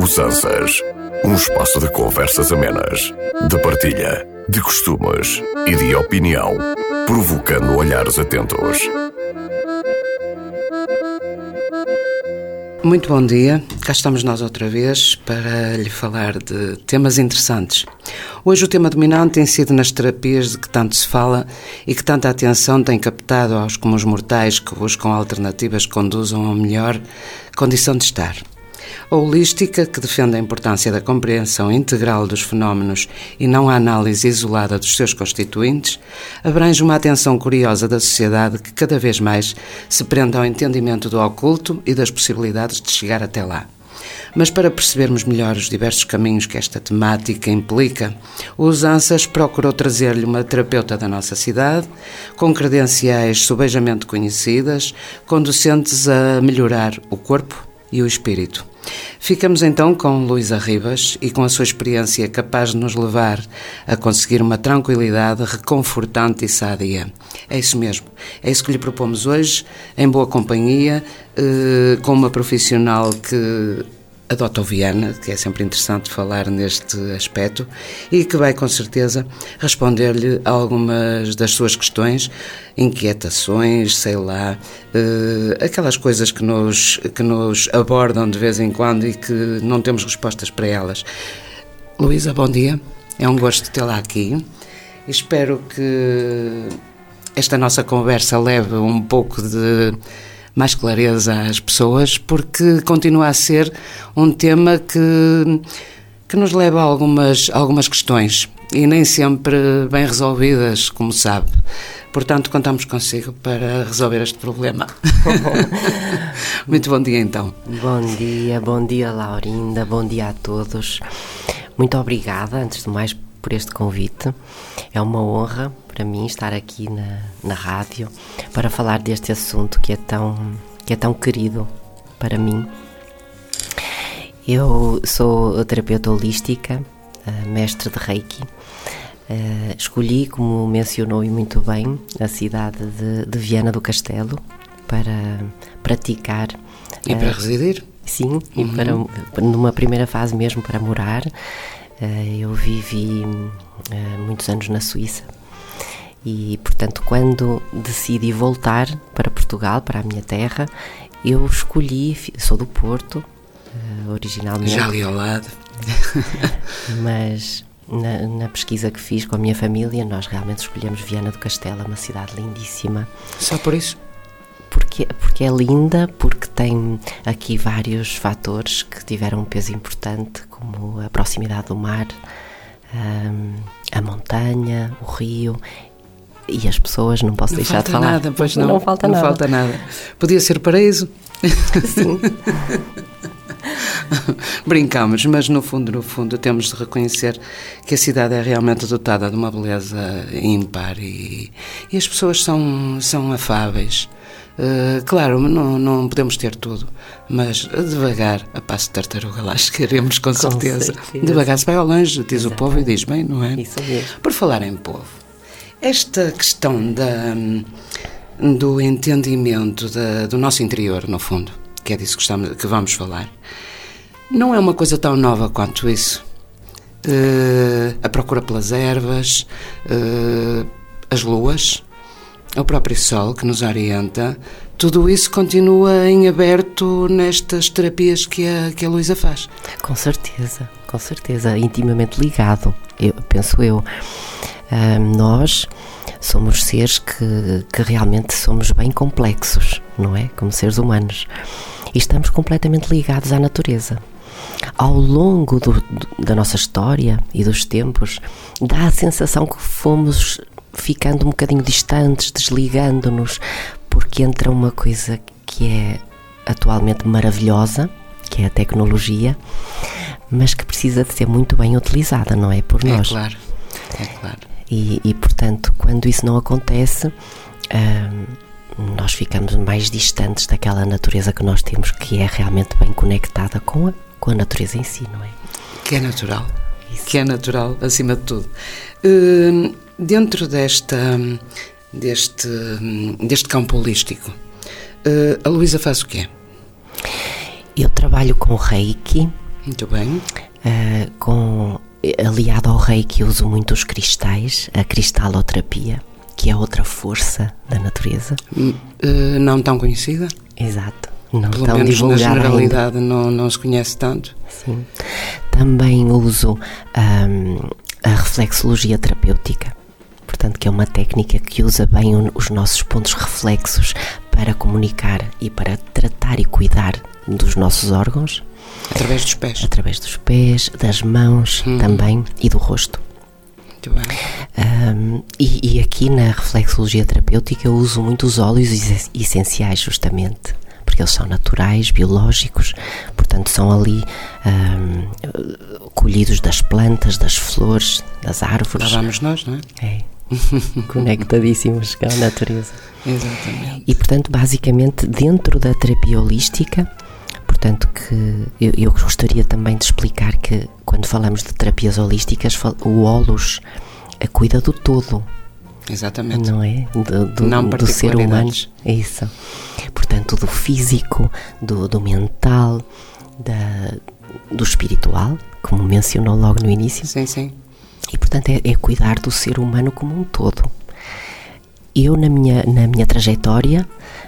Usanças, um espaço de conversas amenas, de partilha, de costumes e de opinião, provocando olhares atentos. Muito bom dia, cá estamos nós outra vez para lhe falar de temas interessantes. Hoje o tema dominante tem sido nas terapias de que tanto se fala e que tanta atenção tem captado aos comuns mortais que buscam alternativas que conduzam a uma melhor condição de estar. A holística, que defende a importância da compreensão integral dos fenómenos e não a análise isolada dos seus constituintes, abrange uma atenção curiosa da sociedade que cada vez mais se prende ao entendimento do oculto e das possibilidades de chegar até lá. Mas para percebermos melhor os diversos caminhos que esta temática implica, o Usanças procurou trazer-lhe uma terapeuta da nossa cidade, com credenciais subejamente conhecidas, conducentes a melhorar o corpo e o espírito. Ficamos então com Luísa Ribas e com a sua experiência capaz de nos levar a conseguir uma tranquilidade reconfortante e sadia. É isso mesmo, é isso que lhe propomos hoje, em boa companhia, com uma profissional que adota o Viana, que é sempre interessante falar neste aspecto, e que vai com certeza responder-lhe a algumas das suas questões, inquietações, sei lá, aquelas coisas que nos abordam de vez em quando e que não temos respostas para elas. Luísa, bom dia, é um gosto tê-la aqui. Espero que esta nossa conversa leve um pouco de mais clareza às pessoas, porque continua a ser um tema que nos leva a algumas questões e nem sempre bem resolvidas, como sabe. Portanto, contamos consigo para resolver este problema. Muito bom dia, então. Bom dia, Laurinda, bom dia a todos. Muito obrigada, antes de mais, por este convite. É uma honra para mim estar aqui na rádio para falar deste assunto que é tão querido para mim. Eu sou terapeuta holística, mestre de Reiki. Escolhi, como mencionou e muito bem, a cidade de Viana do Castelo para praticar. E para residir? Sim, e numa primeira fase mesmo para morar. Eu vivi muitos anos na Suíça e, portanto, quando decidi voltar para Portugal, para a minha terra, eu escolhi, sou do Porto, originalmente. Já ali ao lado. Mas na pesquisa que fiz com a minha família, nós realmente escolhemos Viana do Castelo, uma cidade lindíssima. Só por isso? Porque é linda, porque tem aqui vários fatores que tiveram um peso importante, como a proximidade do mar, a montanha, o rio e as pessoas, não posso deixar de falar. Nada, pois não. Não falta nada. Podia ser paraíso. Sim. Brincamos, mas no fundo temos de reconhecer que a cidade é realmente dotada de uma beleza ímpar e as pessoas são afáveis. Claro, não podemos ter tudo, mas devagar, a passo de tartaruga, lá chegaremos com certeza. Devagar se vai ao longe, diz o povo e diz bem, não é? Isso mesmo. Por falar em povo, esta questão do entendimento do nosso interior, no fundo, que é disso que vamos falar, não é uma coisa tão nova quanto isso. A procura pelas ervas, as luas, o próprio sol que nos orienta, tudo isso continua em aberto nestas terapias que a Luísa faz. Com certeza, intimamente ligado, penso eu. Nós somos seres que realmente somos bem complexos, não é? Como seres humanos. E estamos completamente ligados à natureza. Ao longo da nossa história e dos tempos, dá a sensação que fomos ficando um bocadinho distantes, desligando-nos, porque entra uma coisa que é atualmente maravilhosa, que é a tecnologia, mas que precisa de ser muito bem utilizada, não é? Por nós. É claro. E portanto, quando isso não acontece, nós ficamos mais distantes daquela natureza que nós temos, que é realmente bem conectada com a natureza em si, não é? Que é natural. Isso. Que é natural, acima de tudo. Dentro deste campo holístico, a Luísa faz o quê? Eu trabalho com Reiki, Muito bem. Aliado ao Reiki, uso muito os cristais, a cristaloterapia, que é outra força da natureza. Não tão conhecida? Exato. Não Pelo tão menos na divulgada generalidade não se conhece tanto. Sim. Também uso a reflexologia terapêutica, portanto, que é uma técnica que usa bem os nossos pontos reflexos para comunicar e para tratar e cuidar dos nossos órgãos. Através dos pés? Através dos pés, das mãos também e do rosto. Muito bem. E aqui na reflexologia terapêutica eu uso muito os óleos essenciais, justamente, porque eles são naturais, biológicos, portanto são ali colhidos das plantas, das flores, das árvores. Lá vamos nós, não é? É. Conectadíssimos com a natureza. Exatamente. E portanto, basicamente, dentro da terapia holística, portanto, que eu gostaria também de explicar que quando falamos de terapias holísticas, o holos cuida do todo. Exatamente. Não é? Do ser humano. É isso. Portanto, do físico, do mental, do espiritual, como mencionou logo no início. Sim, sim. E, portanto, é cuidar do ser humano como um todo. Eu, na minha trajetória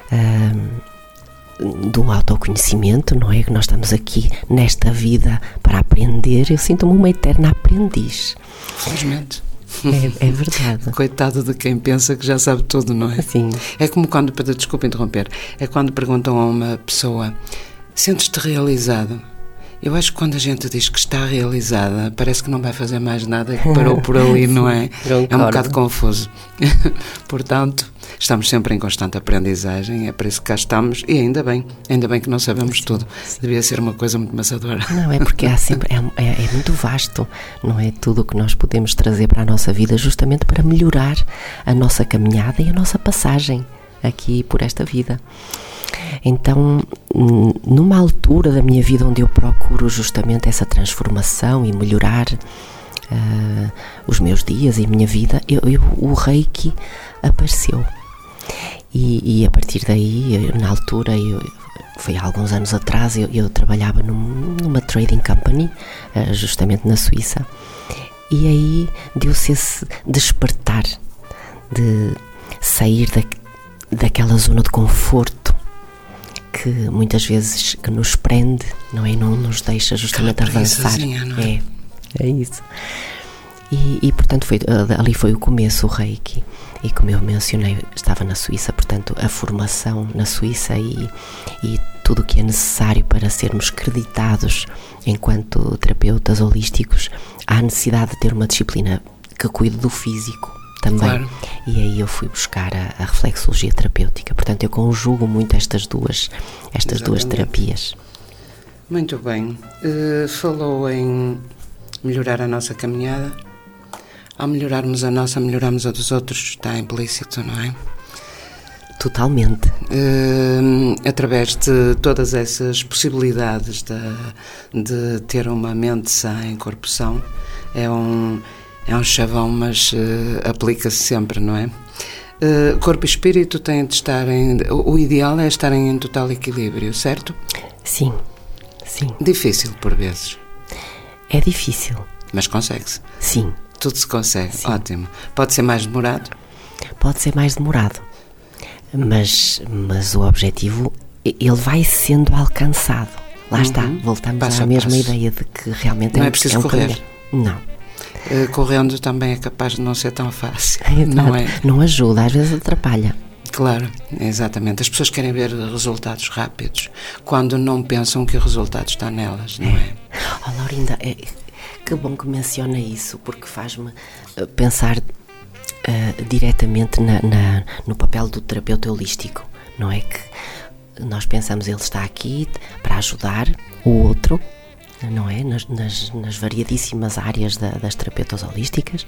do autoconhecimento, não é? Que nós estamos aqui nesta vida para aprender, eu sinto-me uma eterna aprendiz. Felizmente. É verdade. Coitado de quem pensa que já sabe tudo, não é? Sim. É como quando, desculpa interromper, é quando perguntam a uma pessoa: sentes-te realizado? Eu acho que quando a gente diz que está realizada, parece que não vai fazer mais nada e que parou por ali, não é? É um bocado confuso. Portanto, estamos sempre em constante aprendizagem, é por isso que cá estamos, e ainda bem que não sabemos tudo. Devia ser uma coisa muito maçadora. Não, é porque há sempre, é muito vasto, não é? Tudo o que nós podemos trazer para a nossa vida justamente para melhorar a nossa caminhada e a nossa passagem aqui por esta vida. Então, numa altura da minha vida onde eu procuro justamente essa transformação e melhorar os meus dias e a minha vida, o Reiki apareceu. E a partir daí, na altura, foi há alguns anos atrás, eu trabalhava numa trading company, justamente na Suíça, e aí deu-se esse despertar de sair daquela zona de conforto que muitas vezes que nos prende, não é? Não nos deixa justamente avançar. Não é? É isso. E portanto ali foi o começo, o Reiki. E como eu mencionei, estava na Suíça, portanto a formação na Suíça e tudo o que é necessário para sermos creditados enquanto terapeutas holísticos, há necessidade de ter uma disciplina que cuide do físico também. Claro. E aí eu fui buscar a reflexologia terapêutica. Portanto, eu conjugo muito estas duas terapias. Muito bem. Falou em melhorar a nossa caminhada. Ao melhorarmos a nossa, melhoramos a dos outros. Está implícito, não é? Totalmente. Através de todas essas possibilidades de ter uma mente sã em corpo são, é um chavão, mas aplica-se sempre, não é? Corpo e espírito têm de estar o ideal é estarem em total equilíbrio, certo? Sim, sim. Difícil por vezes. É difícil. Mas consegue-se? Sim. Tudo se consegue, sim. Ótimo. Pode ser mais demorado? Pode ser mais demorado, mas o objetivo, ele vai sendo alcançado. Lá está, voltamos passo à mesma passo. Ideia de que realmente não é preciso correr. Não. Correndo também é capaz de não ser tão fácil, não é? Não ajuda, às vezes atrapalha. Claro, exatamente. As pessoas querem ver resultados rápidos quando não pensam que o resultado está nelas, não é? Oh, Laurinda, que bom que menciona isso, porque faz-me pensar diretamente no papel do terapeuta holístico, não é? Que nós pensamos, ele está aqui para ajudar o outro, não é? Nas variadíssimas áreas das terapeutas holísticas,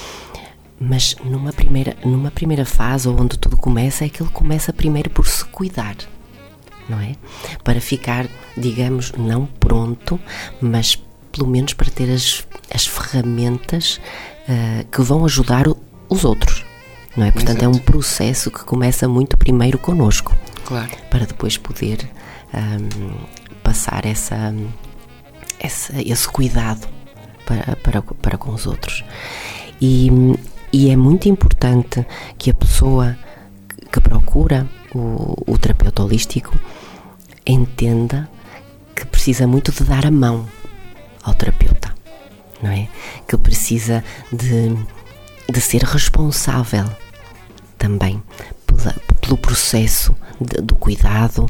mas numa primeira fase, onde tudo começa, é que ele começa primeiro por se cuidar, não é? Para ficar, digamos, não pronto, mas pelo menos para ter as ferramentas que vão ajudar os outros, não é? Portanto, é um processo que começa muito primeiro connosco, claro, para depois poder passar essa esse cuidado para com os outros. E é muito importante que a pessoa que procura o terapeuta holístico entenda que precisa muito de dar a mão ao terapeuta, não é? Que precisa de ser responsável também pelo processo do cuidado,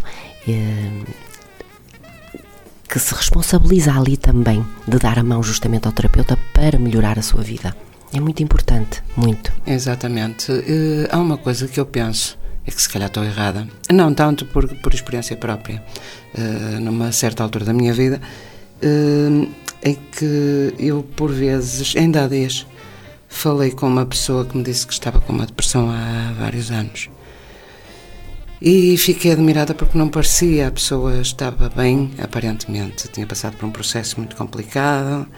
que se responsabiliza ali também de dar a mão justamente ao terapeuta para melhorar a sua vida. É muito importante, muito. Exatamente. Há uma coisa que eu penso, é que se calhar estou errada, não tanto por experiência própria, numa certa altura da minha vida, é que eu, por vezes, ainda há dias, falei com uma pessoa que me disse que estava com uma depressão há vários anos. E fiquei admirada porque não parecia, a pessoa estava bem, aparentemente, tinha passado por um processo muito complicado,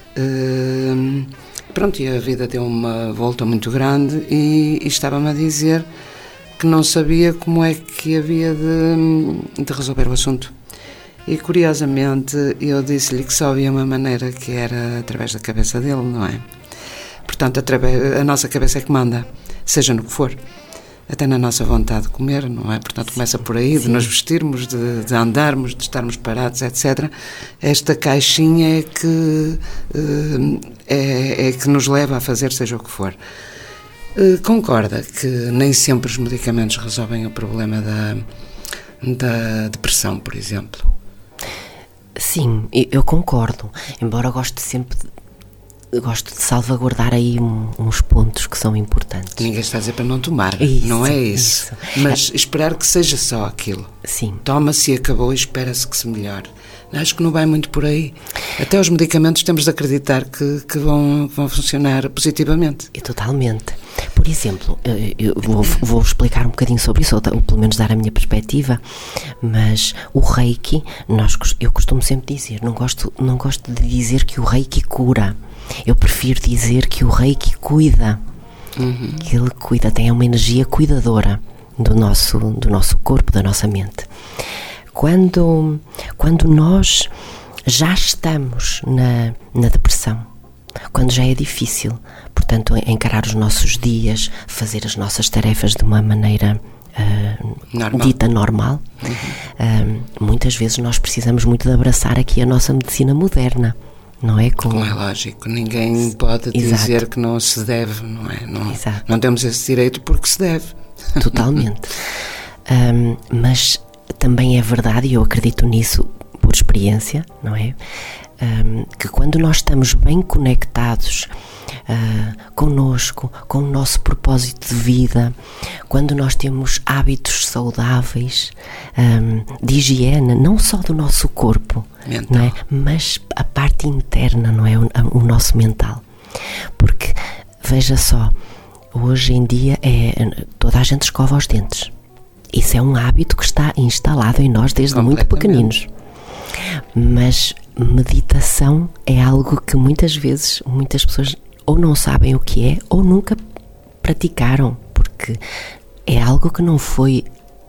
pronto, e a vida deu uma volta muito grande e estava-me a dizer que não sabia como é que havia de resolver o assunto. E curiosamente eu disse-lhe que só havia uma maneira, que era através da cabeça dele, não é? Portanto, a nossa cabeça é que manda, seja no que for. Até na nossa vontade de comer, não é? Portanto, começa por aí, de nos vestirmos, de andarmos, de estarmos parados, etc. Esta caixinha é que nos leva a fazer seja o que for. Concorda que nem sempre os medicamentos resolvem o problema da depressão, por exemplo? Sim, eu concordo, embora gosto de salvaguardar aí uns pontos que são importantes. Ninguém está a dizer para não tomar, isso, não é isso. Mas esperar que seja só aquilo. Sim. Toma-se e acabou e espera-se que se melhore. Acho que não vai muito por aí. Até os medicamentos temos de acreditar que vão funcionar positivamente. Totalmente. Por exemplo, eu vou explicar um bocadinho sobre isso, ou pelo menos dar a minha perspectiva, mas o Reiki, eu costumo sempre dizer, não gosto de dizer que o Reiki cura. Eu prefiro dizer que o Reiki cuida, que ele cuida, tem uma energia cuidadora do nosso corpo, da nossa mente. Quando nós já estamos na depressão, quando já é difícil, portanto, encarar os nossos dias, fazer as nossas tarefas de uma maneira dita normal, muitas vezes nós precisamos muito de abraçar aqui a nossa medicina moderna. Não é? Como é lógico, ninguém pode dizer que não se deve, não é? Não temos esse direito porque se deve. Totalmente. Mas também é verdade, e eu acredito nisso por experiência, não é? Que quando nós estamos bem conectados connosco, com o nosso propósito de vida, quando nós temos hábitos saudáveis, de higiene, não só do nosso corpo, não é? Mas a parte interna, não é? O nosso mental. Porque, veja só, hoje em dia toda a gente escova os dentes. Isso é um hábito que está instalado em nós desde muito pequeninos. Mas meditação é algo que muitas vezes muitas pessoas ou não sabem o que é ou nunca praticaram, porque é algo que não foi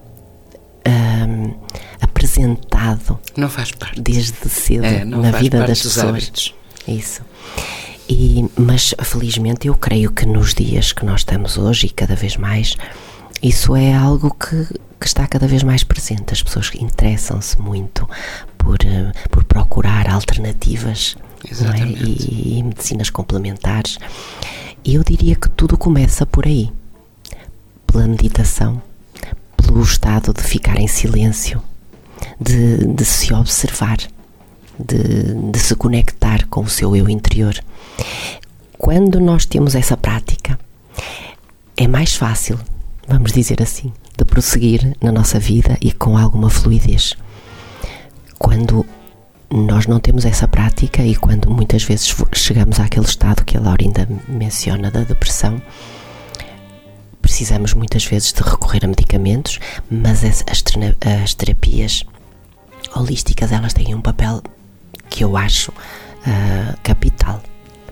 apresentado, não faz parte desde cedo na vida das pessoas. Hábitos. Isso. Mas felizmente eu creio que nos dias que nós estamos hoje e cada vez mais, isso é algo que está cada vez mais presente. As pessoas interessam-se muito por procurar alternativas, não é? E medicinas complementares. E eu diria que tudo começa por aí, pela meditação, pelo estado de ficar em silêncio, de se observar, de se conectar com o seu eu interior. Quando nós temos essa prática, é mais fácil, vamos dizer assim, de prosseguir na nossa vida e com alguma fluidez. Quando nós não temos essa prática e quando muitas vezes chegamos àquele estado que a Laurinda menciona da depressão, precisamos muitas vezes de recorrer a medicamentos, mas as terapias holísticas, elas têm um papel que eu acho capital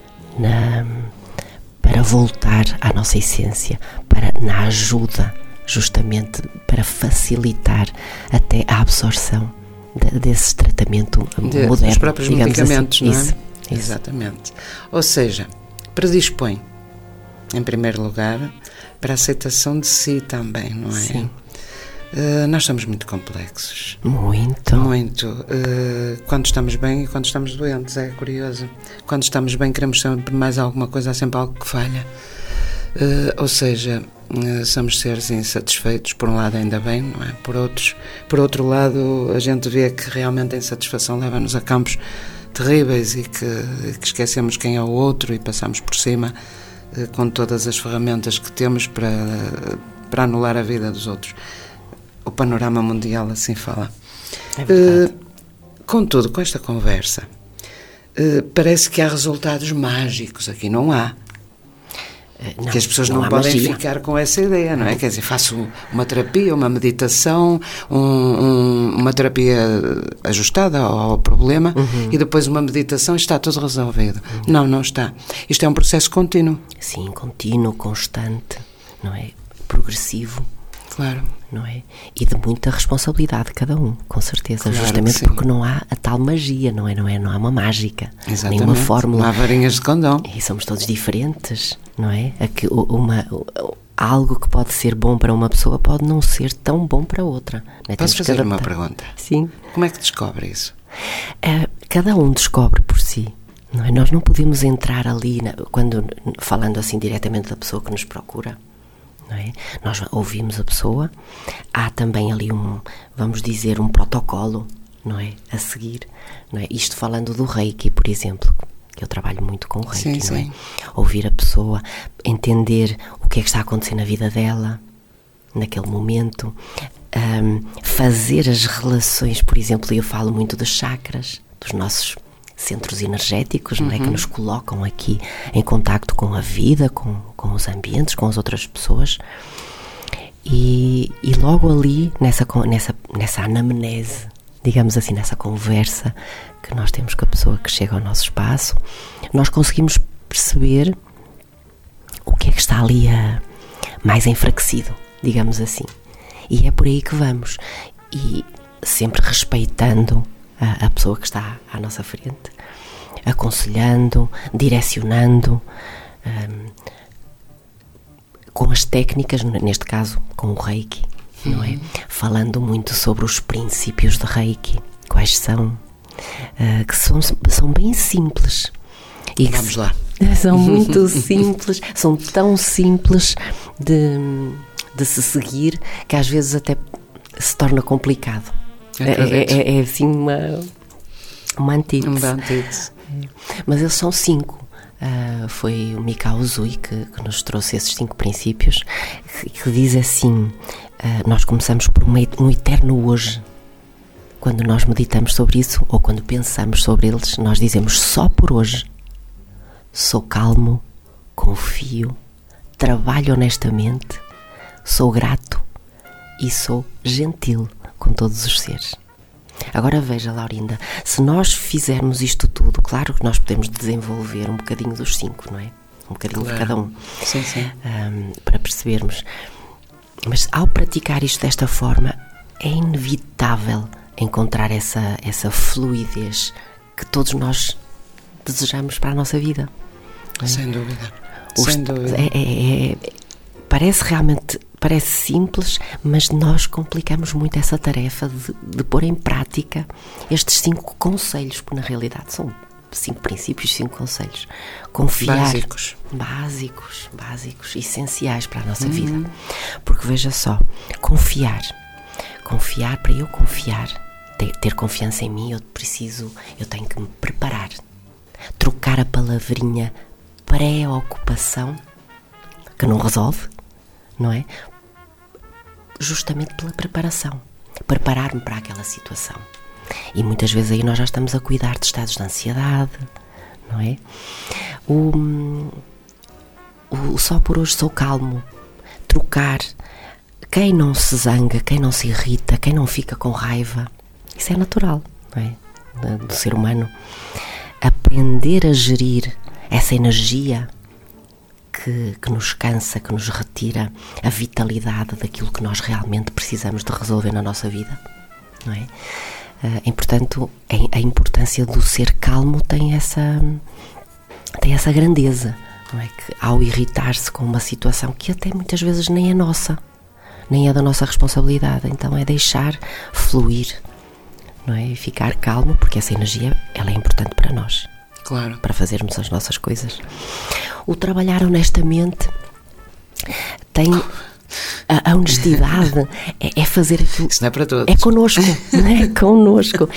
para voltar à nossa essência, na ajuda justamente para facilitar até a absorção desse tratamento moderno. Dos próprios medicamentos, assim. não é? Isso. Exatamente. Ou seja, predispõe, em primeiro lugar, para a aceitação de si também, não é? Sim. Nós somos muito complexos. Muito. Quando estamos bem e quando estamos doentes, é curioso. Quando estamos bem queremos sempre mais alguma coisa, há sempre algo que falha. Ou seja, somos seres insatisfeitos, por um lado ainda bem, não é? Por outro lado, a gente vê que realmente a insatisfação leva-nos a campos terríveis e que esquecemos quem é o outro e passamos por cima com todas as ferramentas que temos para anular a vida dos outros. O panorama mundial assim fala. É verdade. Contudo, com esta conversa, parece que há resultados mágicos. Aqui não há. Não, que as pessoas não podem magia. ficar com essa ideia, não é? Quer dizer, faço uma terapia, uma meditação, uma terapia ajustada ao problema e depois uma meditação e está tudo resolvido. Não está. Isto é um processo contínuo. Sim, contínuo, constante, não é? Progressivo. Claro. Não é? E de muita responsabilidade de cada um, com certeza, Claro, justamente porque não há a tal magia, não há uma mágica, Exatamente. nenhuma fórmula. Não há varinhas de condão. E somos todos diferentes, não é? Algo que pode ser bom para uma pessoa pode não ser tão bom para outra. Não é? Posso fazer uma pergunta? Sim. Como é que descobre isso? Cada um descobre por si. Não é? Nós não podemos entrar ali, falando assim diretamente da pessoa que nos procura. Não é? Nós ouvimos a pessoa, há também ali vamos dizer, um protocolo, não é? A seguir, não é? Isto falando do Reiki, por exemplo, que eu trabalho muito com o Reiki, sim, não é? sim. Ouvir a pessoa, entender o que é que está a acontecer na vida dela, naquele momento, fazer as relações, por exemplo, eu falo muito dos chakras, dos nossos centros energéticos, não é? Que nos colocam aqui em contacto com a vida, com os ambientes, com as outras pessoas e logo ali nessa anamnese, digamos assim, nessa conversa que nós temos com a pessoa que chega ao nosso espaço, nós conseguimos perceber o que é que está ali mais enfraquecido, digamos assim, e é por aí que vamos, e sempre respeitando a pessoa que está à nossa frente, aconselhando, direcionando, com as técnicas, neste caso com o Reiki, não é? Falando muito sobre os princípios de Reiki, quais são, que são bem simples. E Vamos lá. São muito simples, são tão simples de se seguir que às vezes até se torna complicado. É assim uma antítese. Uma antítese. Mas eles são 5. Foi o Mikao Usui que nos trouxe esses 5 princípios, que diz assim: nós começamos por um eterno hoje. Quando nós meditamos sobre isso, ou quando pensamos sobre eles, nós dizemos só por hoje. Sou calmo, confio, trabalho honestamente, sou grato e sou gentil com todos os seres. Agora veja, Laurinda, se nós fizermos isto tudo, claro que nós podemos desenvolver um bocadinho dos 5, não é? Um bocadinho de cada um. Sim, sim. Para percebermos. Mas ao praticar isto desta forma, é inevitável encontrar essa fluidez que todos nós desejamos para a nossa vida. Não é? Sem dúvida. Sem dúvida. Parece simples, mas nós complicamos muito essa tarefa de pôr em prática estes 5 conselhos, porque na realidade são 5 princípios, 5 conselhos. Confiar. Básicos, essenciais para a nossa vida. Porque veja só, confiar, para eu confiar, ter confiança em mim, eu tenho que me preparar. Trocar a palavrinha preocupação, que não resolve, não é? Justamente pela preparação, preparar-me para aquela situação. E muitas vezes aí nós já estamos a cuidar de estados de ansiedade, não é? O só por hoje sou calmo, trocar, quem não se zanga, quem não se irrita, quem não fica com raiva, isso é natural, não é? Do ser humano. Aprender a gerir essa energia que nos cansa, que nos retira a vitalidade daquilo que nós realmente precisamos de resolver na nossa vida, não é? E, portanto, a importância do ser calmo tem essa grandeza, não é? Que ao irritar-se com uma situação que até muitas vezes nem é nossa, nem é da nossa responsabilidade, então é deixar fluir, não é? E ficar calmo, porque essa energia, ela é importante para nós. Claro. Para fazermos as nossas coisas. O trabalhar honestamente tem... A honestidade é fazer aquilo. Isso não é para todos. É connosco, não é? Connosco.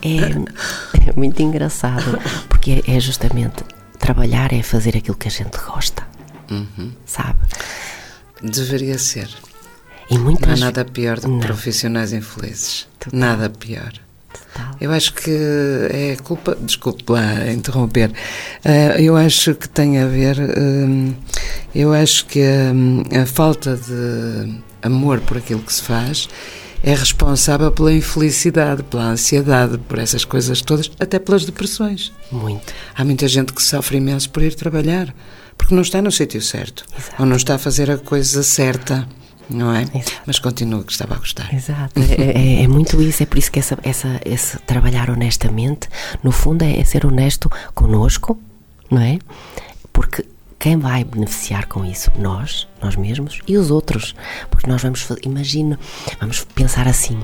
É muito engraçado, porque é justamente trabalhar, é fazer aquilo que a gente gosta. Sabe? Deveria ser. E muitas... Não há nada pior do que profissionais infelizes. Total. Nada pior. Total. Eu acho que é culpa... Desculpe lá interromper. Eu acho que tem a ver... eu acho que a falta de amor por aquilo que se faz é responsável pela infelicidade, pela ansiedade, por essas coisas todas, até pelas depressões. Muito. Há muita gente que sofre imenso por ir trabalhar, porque não está no sítio certo. Exato. Ou não está a fazer a coisa certa, não é? Exato. Mas continua que estava a gostar. Exato. É muito isso, é por isso que esse trabalhar honestamente, no fundo, é ser honesto connosco, não é? Porque quem vai beneficiar com isso? Nós mesmos e os outros. Porque nós vamos pensar assim,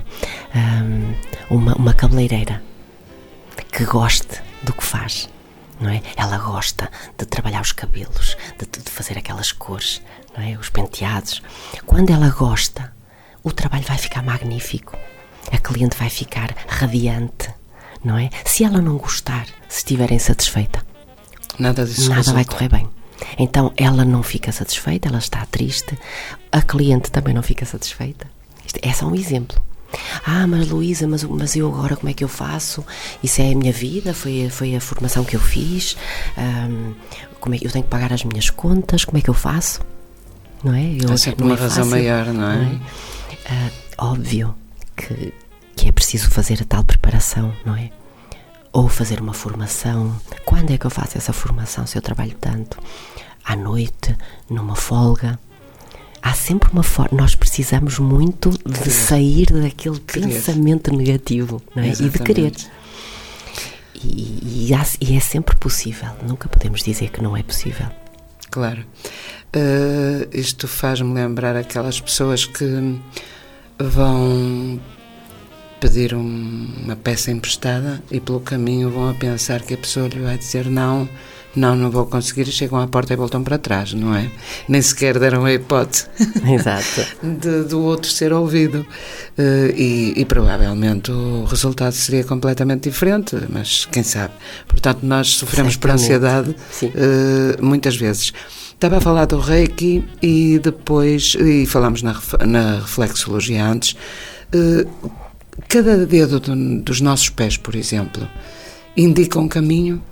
uma cabeleireira que goste do que faz, não é? Ela gosta de trabalhar os cabelos, de fazer aquelas cores, não é? Os penteados. Quando ela gosta, o trabalho vai ficar magnífico. A cliente vai ficar radiante, não é? Se ela não gostar, se estiver insatisfeita, nada vai correr bem. Então ela não fica satisfeita, ela está triste, a cliente também não fica satisfeita. Isto é só um exemplo. Mas Luísa, mas eu agora como é que eu faço? Isso é a minha vida, foi a formação que eu fiz, como é que eu tenho que pagar as minhas contas, como é que eu faço? Não é? Há sempre uma razão maior, não é? Óbvio que é preciso fazer a tal preparação, não é? Ou fazer uma formação. Quando é que eu faço essa formação, se eu trabalho tanto? À noite, numa folga. Há sempre uma forma. Nós precisamos muito de sair daquele pensamento negativo, não é? E de querer. E é sempre possível. Nunca podemos dizer que não é possível. Claro. Isto faz-me lembrar aquelas pessoas que vão pedir uma peça emprestada e pelo caminho vão a pensar que a pessoa lhe vai dizer não vou conseguir, e chegam à porta e voltam para trás, não é? Nem sequer deram a hipótese Exato. do outro ser ouvido, e provavelmente o resultado seria completamente diferente, mas quem sabe. Portanto, nós sofremos por ansiedade muitas vezes. Estava a falar do Reiki e depois, e falámos na reflexologia antes, cada dedo dos nossos pés, por exemplo, indica um caminho?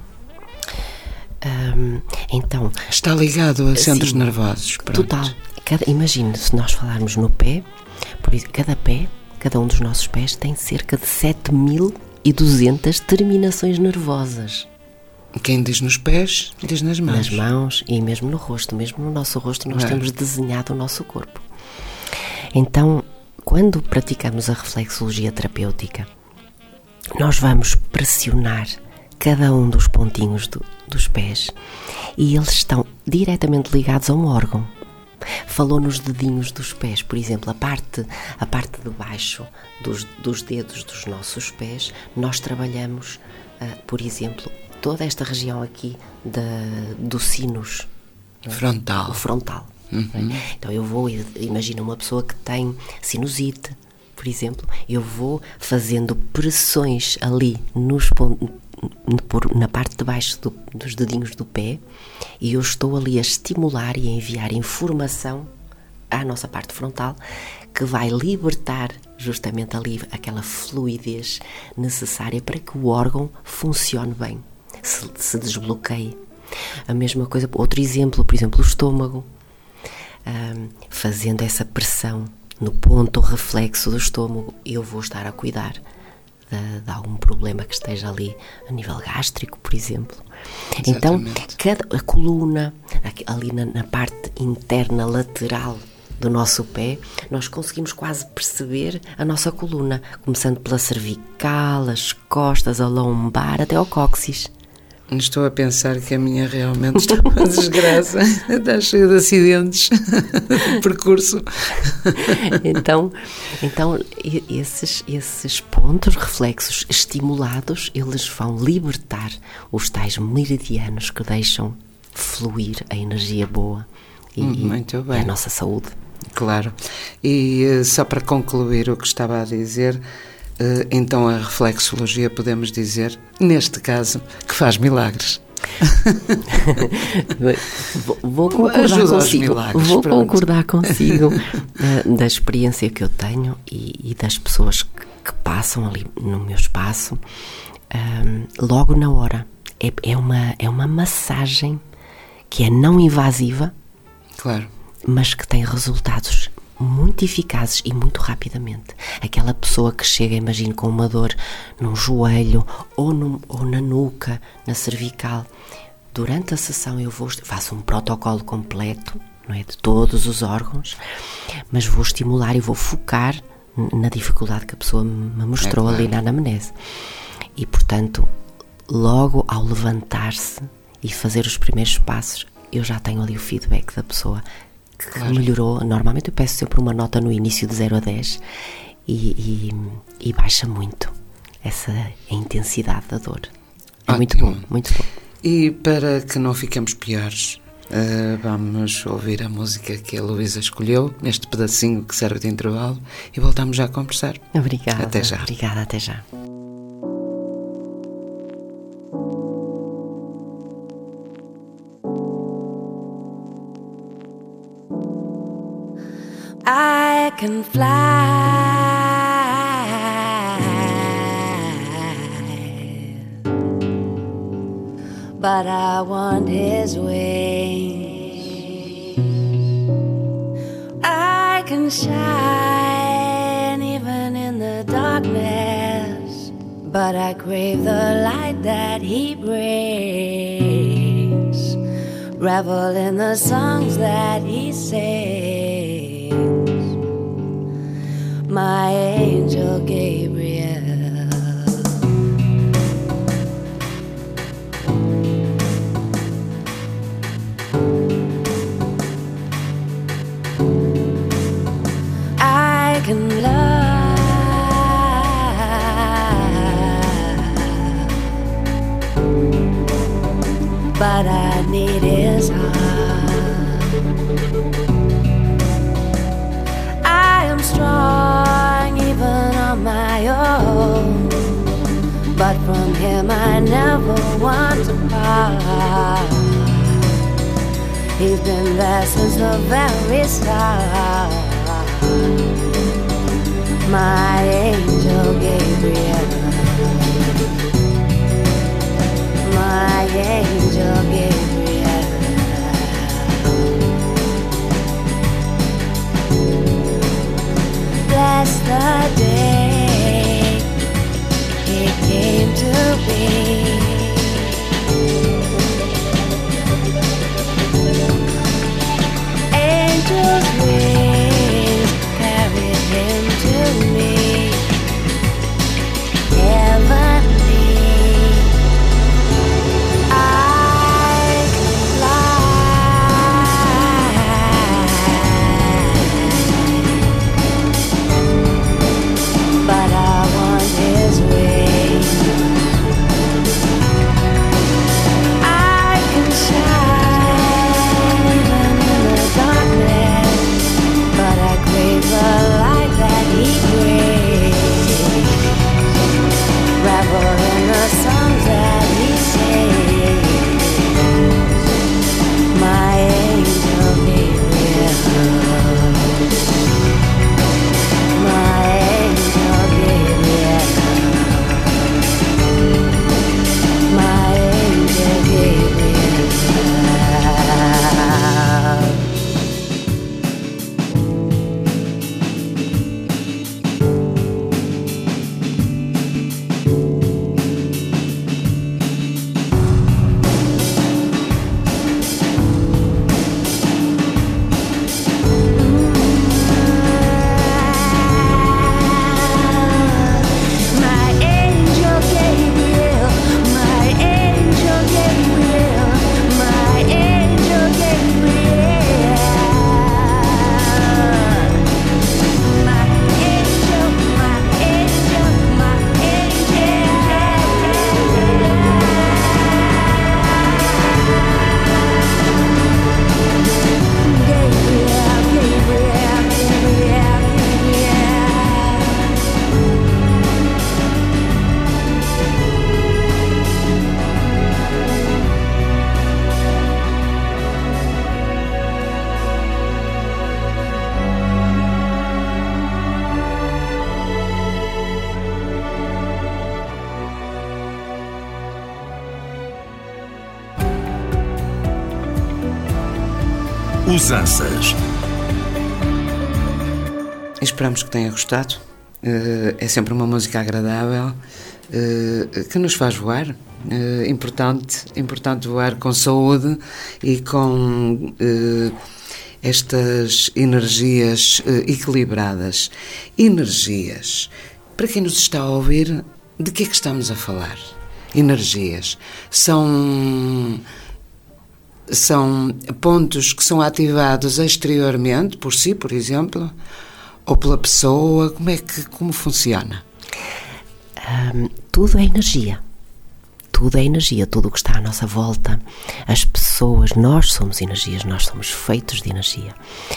Então, está ligado a centros nervosos. Pronto. Total. Imagine, se nós falarmos no pé, por isso, cada um dos nossos pés tem cerca de 7.200 terminações nervosas. Quem diz nos pés, diz nas mãos. Nas mãos e mesmo no rosto. Mesmo no nosso rosto nós temos desenhado o nosso corpo. Então, quando praticamos a reflexologia terapêutica, nós vamos pressionar cada um dos pontinhos dos pés e eles estão diretamente ligados a um órgão. Falou nos dedinhos dos pés, por exemplo, a parte de baixo dos dedos dos nossos pés, nós trabalhamos, por exemplo, toda esta região aqui do sinus frontal. O frontal. Então imagina uma pessoa que tem sinusite, por exemplo, eu vou fazendo pressões ali na parte de baixo dos dedinhos do pé e eu estou ali a estimular e a enviar informação à nossa parte frontal que vai libertar justamente ali aquela fluidez necessária para que o órgão funcione bem, se desbloqueie. A mesma coisa, outro exemplo, por exemplo, o estômago, fazendo essa pressão no ponto reflexo do estômago, eu vou estar a cuidar de algum problema que esteja ali a nível gástrico, por exemplo. Exatamente. Então, a coluna, ali na parte interna lateral do nosso pé, nós conseguimos quase perceber a nossa coluna, começando pela cervical, as costas, a lombar, até ao cóccix. Estou a pensar que a minha realmente está uma desgraça, está cheia de acidentes de percurso. Então esses pontos reflexos estimulados, eles vão libertar os tais meridianos que deixam fluir a energia boa Muito bem. e a nossa saúde. Claro. E só para concluir o que estava a dizer, então a reflexologia podemos dizer, neste caso, que faz milagres. Vou concordar consigo da experiência que eu tenho e das pessoas que passam ali no meu espaço, logo na hora. É uma massagem que é não invasiva, Claro. mas que tem resultados muito eficazes e muito rapidamente. Aquela pessoa que chega, imagino, com uma dor num joelho ou na nuca, na cervical, durante a sessão faço um protocolo completo, não é, de todos os órgãos, mas vou estimular e vou focar na dificuldade que a pessoa me mostrou ali na anamnese. E, portanto, logo ao levantar-se e fazer os primeiros passos, eu já tenho ali o feedback da pessoa que melhorou. Normalmente eu peço sempre uma nota no início de 0 a 10 e baixa muito a intensidade da dor. É muito bom, muito bom. E para que não fiquemos piores, vamos ouvir a música que a Luísa escolheu, neste pedacinho que serve de intervalo, e voltamos já a conversar. Obrigada. Até já. Obrigada, até já. I can fly, but I want his wings. I can shine even in the darkness, but I crave the light that he brings. Revel in the songs that he sings. My angel Gabriel. I can love, but I need his heart. I am strong even on my own, but from him I never want to part. He's been there since the very start. My angel Gabriel. My angel Gabriel. Bless the day he came to be. Angels' wings carried him to me. Heavenly, I can fly, but I want his wings. Usanças. Esperamos que tenha gostado. É sempre uma música agradável, que nos faz voar. Importante voar com saúde e com estas energias equilibradas. Energias. Para quem nos está a ouvir, de que é que estamos a falar? Energias. São pontos que são ativados exteriormente, por si, por exemplo, ou pela pessoa. Como funciona? Tudo é energia. Tudo é energia, tudo o que está à nossa volta, as pessoas, nós somos energias, nós somos feitos de energia.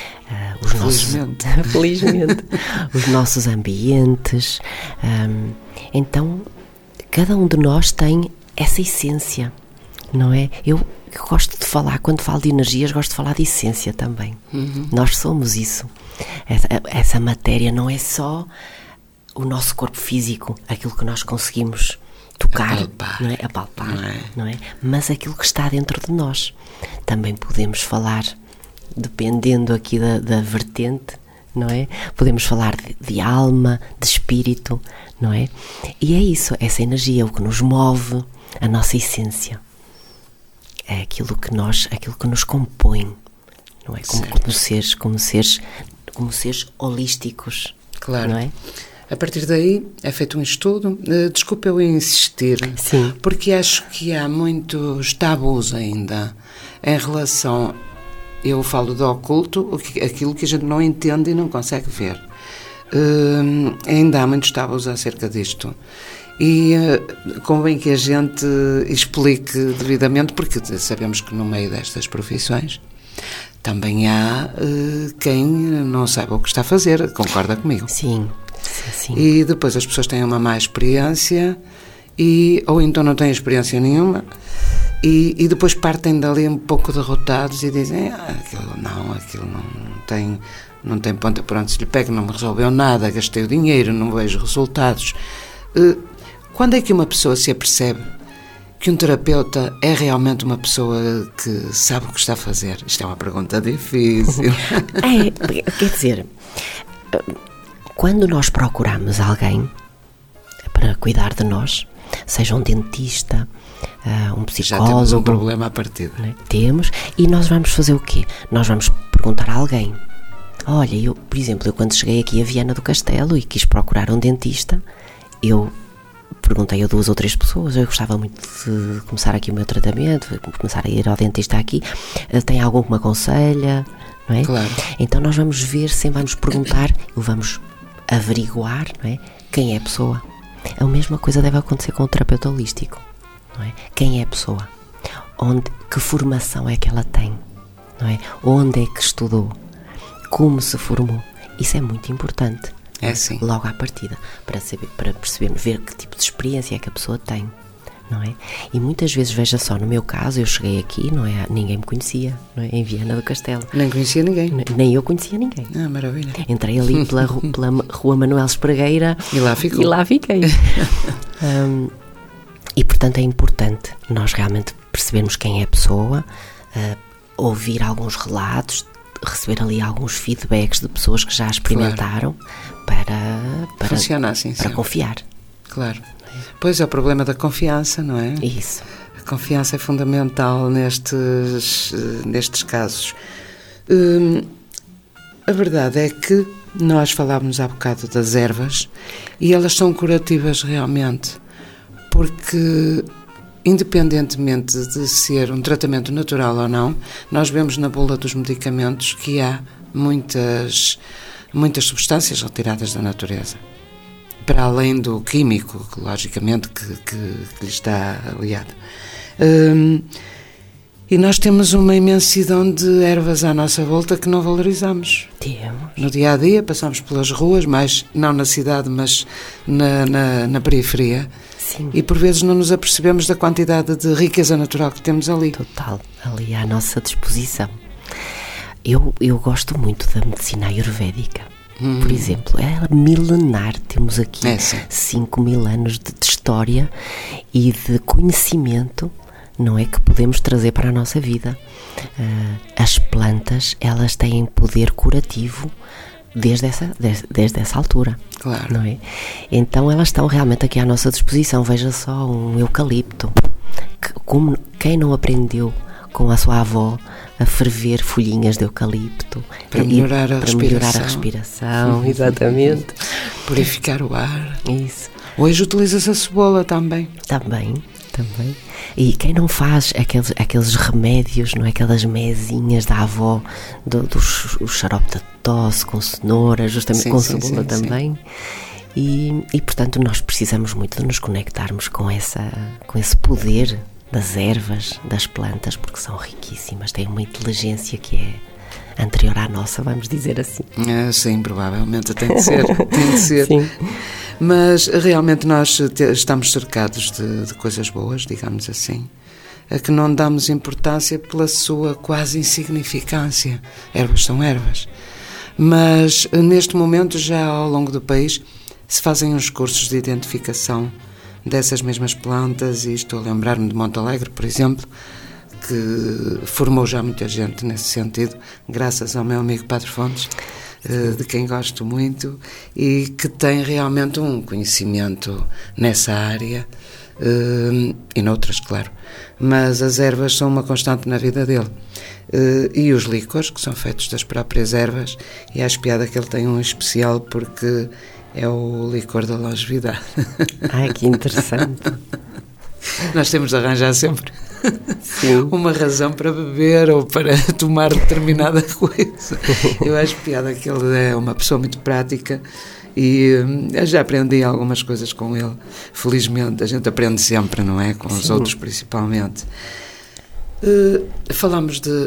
Felizmente. Os nossos ambientes. Então, cada um de nós tem essa essência, não é? Eu gosto de falar, quando falo de energias, gosto de falar de essência também. Nós somos isso. Essa matéria não é só o nosso corpo físico, aquilo que nós conseguimos tocar, apalpar, não é? Mas aquilo que está dentro de nós. Também podemos falar, dependendo aqui da vertente, não é? Podemos falar de alma, de espírito, não é? E é isso, essa energia, o que nos move, a nossa essência. É aquilo que nos compõe, não é? Como seres holísticos, claro. Não é? A partir daí é feito um estudo. Desculpe eu insistir, sim, porque acho que há muitos tabus ainda em relação, eu falo do oculto, aquilo que a gente não entende e não consegue ver. Ainda há muitos tabus acerca disto. E convém que a gente explique devidamente, porque sabemos que no meio destas profissões também há quem não saiba o que está a fazer. Concorda comigo? Sim. E depois as pessoas têm uma má experiência, ou então não têm experiência nenhuma, e depois partem dali um pouco derrotados e dizem: aquilo não tem ponta por onde se lhe pega, não me resolveu nada, gastei o dinheiro, não vejo resultados. Quando é que uma pessoa se apercebe que um terapeuta é realmente uma pessoa que sabe o que está a fazer? Isto é uma pergunta difícil. Quer dizer, quando nós procuramos alguém para cuidar de nós, seja um dentista, um psicólogo... Já temos um problema à partida. Né? Temos, e nós vamos fazer o quê? Nós vamos perguntar a alguém: olha, por exemplo, eu quando cheguei aqui a Viana do Castelo e quis procurar um dentista, eu perguntei a 2 ou 3 pessoas: eu gostava muito de começar aqui o meu tratamento, começar a ir ao dentista aqui, tem algum que me aconselha? Não é? Claro. Então nós vamos ver, vamos perguntar, vamos averiguar, não é? Quem é a pessoa. A mesma coisa deve acontecer com o terapeuta holístico, não é? Quem é a pessoa? Que formação é que ela tem? Não é? Onde é que estudou? Como se formou? Isso é muito importante. É sim. Logo à partida, para percebermos, ver que tipo de experiência é que a pessoa tem, não é? E muitas vezes, veja só, no meu caso, eu cheguei aqui, não é? Ninguém me conhecia, não é? Em Viana do Castelo. Nem conhecia ninguém. Nem eu conhecia ninguém. Maravilha. Entrei ali pela Rua Manuel Espregueira e lá ficou. E lá fiquei. E portanto é importante nós realmente percebermos quem é a pessoa, ouvir alguns relatos, receber ali alguns feedbacks de pessoas que já experimentaram, para funciona assim, para confiar. Claro. Pois é o problema da confiança, não é? Isso. A confiança é fundamental nestes casos. A verdade é que nós falávamos há bocado das ervas e elas são curativas realmente, porque independentemente de ser um tratamento natural ou não, nós vemos na bula dos medicamentos que há muitas substâncias retiradas da natureza, para além do químico, logicamente, que lhe está aliado. E nós temos uma imensidão de ervas à nossa volta que não valorizamos. Temos. No dia-a-dia passamos pelas ruas, mas não na cidade, mas na periferia. Sim. E por vezes não nos apercebemos da quantidade de riqueza natural que temos ali. Total, ali à nossa disposição. Eu gosto muito da medicina ayurvédica. Por exemplo, é milenar, temos aqui 5.000 anos de história e de conhecimento não é, que podemos trazer para a nossa vida. As plantas, elas têm poder curativo desde essa altura. Claro. Não é? Então elas estão realmente aqui à nossa disposição. Veja só, um eucalipto. Quem não aprendeu com a sua avó a ferver folhinhas de eucalipto para melhorar a respiração, exatamente. Purificar o ar. Isso. Hoje utiliza-se a cebola também. Também. E quem não faz aqueles remédios, não é? Aquelas mesinhas da avó, o xarope da tosse com cenoura, justamente com cebola também. E portanto nós precisamos muito de nos conectarmos com esse poder das ervas, das plantas, porque são riquíssimas, têm uma inteligência que é anterior à nossa, vamos dizer assim. Sim, provavelmente tem de ser. Sim. Mas realmente nós estamos cercados de coisas boas, digamos assim, a que não damos importância pela sua quase insignificância. Ervas são ervas. Mas neste momento, já ao longo do país, se fazem uns cursos de identificação dessas mesmas plantas, e estou a lembrar-me de Montalegre, por exemplo, que formou já muita gente nesse sentido, graças ao meu amigo Padre Fontes, de quem gosto muito, e que tem realmente um conhecimento nessa área, e noutras, claro. Mas as ervas são uma constante na vida dele. E os licores, que são feitos das próprias ervas, e acho piada que ele tem um especial porque é o licor da longevidade. Ai, que interessante. Nós temos de arranjar sempre Sim. uma razão para beber ou para tomar determinada coisa. Eu acho piada que ele é uma pessoa muito prática e eu já aprendi algumas coisas com ele. Felizmente, a gente aprende sempre, não é? Com os outros, principalmente. Falamos de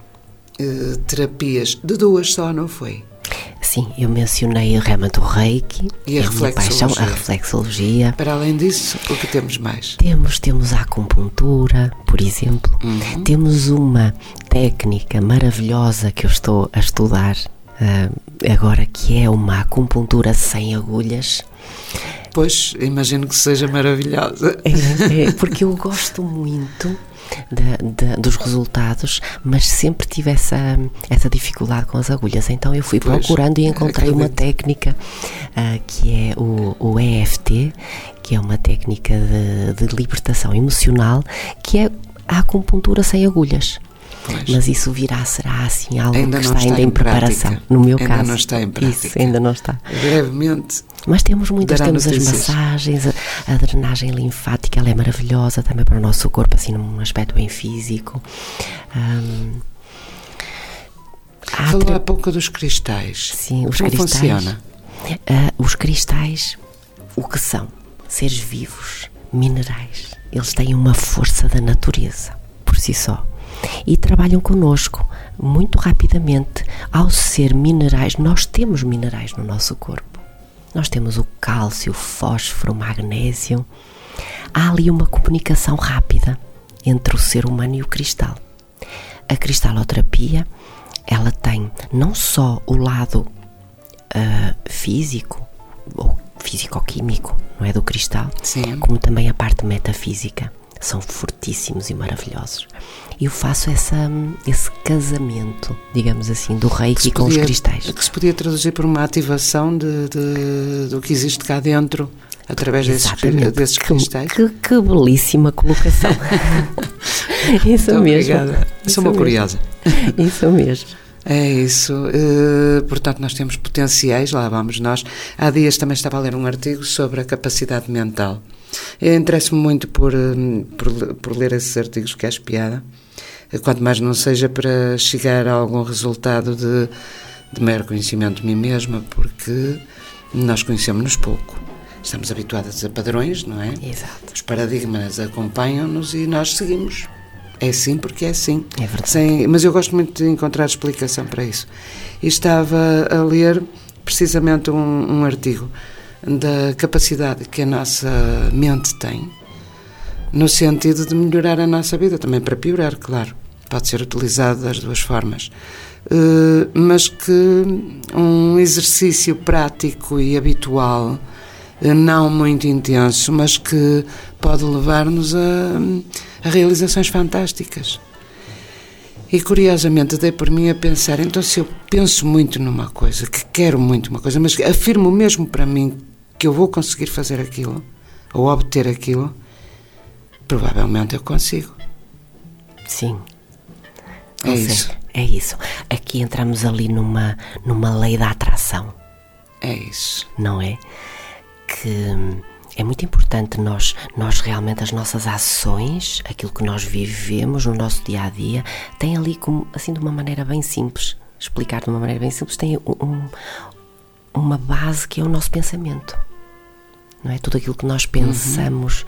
terapias, de duas só, não foi? Sim, eu mencionei realmente o Reiki e a reflexologia. A reflexologia. Para além disso, o que temos mais? Temos a acupuntura, por exemplo. Temos uma técnica maravilhosa que eu estou a estudar agora, que é uma acupuntura sem agulhas. Pois, imagino que seja maravilhosa. Porque eu gosto muito dos resultados, mas sempre tive essa dificuldade com as agulhas. Então eu fui procurando e encontrei uma técnica que é o EFT, que é uma técnica de libertação emocional, que é a acupuntura sem agulhas. Pois. Mas isso será assim algo ainda que não está ainda em preparação. Prática. No meu ainda caso. Ainda não está em prática. Isso, ainda não está. Brevemente. Mas temos muitas, temos notícias. As massagens, a drenagem linfática, ela é maravilhosa também para o nosso corpo, assim num aspecto bem físico. Falou há pouco dos cristais. Sim, os Como cristais. Funciona? Os cristais, o que são? Seres vivos, minerais. Eles têm uma força da natureza, por si só. E trabalham connosco muito rapidamente. Ao ser minerais, nós temos minerais no nosso corpo. Nós temos o cálcio, o fósforo, o magnésio. Há ali uma comunicação rápida entre o ser humano e o cristal. A cristaloterapia, ela tem não só o lado físico ou físico-químico, não é, do cristal, Sim. como também a parte metafísica. São fortíssimos e maravilhosos. Eu faço esse casamento, digamos assim, do Reiki com os cristais. Que se podia traduzir por uma ativação do que existe cá dentro, através desses cristais. Que belíssima colocação. Isso muito mesmo. Obrigada. Sou uma curiosa. Isso mesmo. É isso. Portanto, nós temos potenciais, lá vamos nós. Há dias também estava a ler um artigo sobre a capacidade mental. Eu interesso-me muito por ler esses artigos, que acho piada, quanto mais não seja para chegar a algum resultado de mero conhecimento de mim mesma, porque nós conhecemos-nos pouco. Estamos habituados a padrões, não é? Exato. Os paradigmas acompanham-nos e nós seguimos. É assim porque é assim. É verdade. Mas eu gosto muito de encontrar explicação para isso. E estava a ler precisamente um artigo da capacidade que a nossa mente tem, no sentido de melhorar a nossa vida, também para piorar, claro. Pode ser utilizado das duas formas. Mas que um exercício prático e habitual, não muito intenso, mas que pode levar-nos a realizações fantásticas. E curiosamente dei por mim a pensar, então se eu penso muito numa coisa, que quero muito uma coisa, mas afirmo mesmo para mim que eu vou conseguir fazer aquilo, ou obter aquilo, provavelmente eu consigo. Sim. É isso. É isso. Aqui entramos ali numa lei da atração. É isso. Não é? Que é muito importante nós realmente, as nossas ações, aquilo que nós vivemos no nosso dia-a-dia, tem ali, como, assim, de uma maneira bem simples, explicar de uma maneira bem simples, tem uma base que é o nosso pensamento. Não é? Tudo aquilo que nós pensamos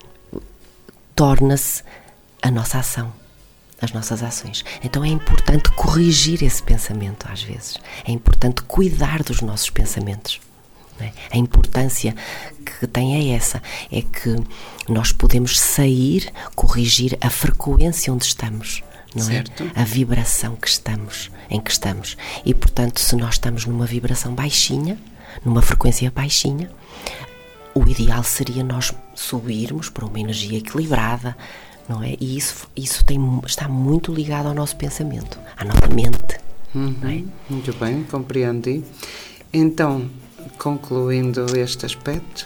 torna-se a nossa ação, as nossas ações. Então é importante corrigir esse pensamento às vezes. É importante cuidar dos nossos pensamentos. Não é? A importância que tem é essa, é que nós podemos sair, corrigir a frequência onde estamos. Não certo. É? A vibração em que estamos. E, portanto, se nós estamos numa vibração baixinha, numa frequência baixinha, o ideal seria nós subirmos para uma energia equilibrada, não é? E isso está muito ligado ao nosso pensamento, à nossa mente. Não é? Muito bem, compreendi. Então, concluindo este aspecto,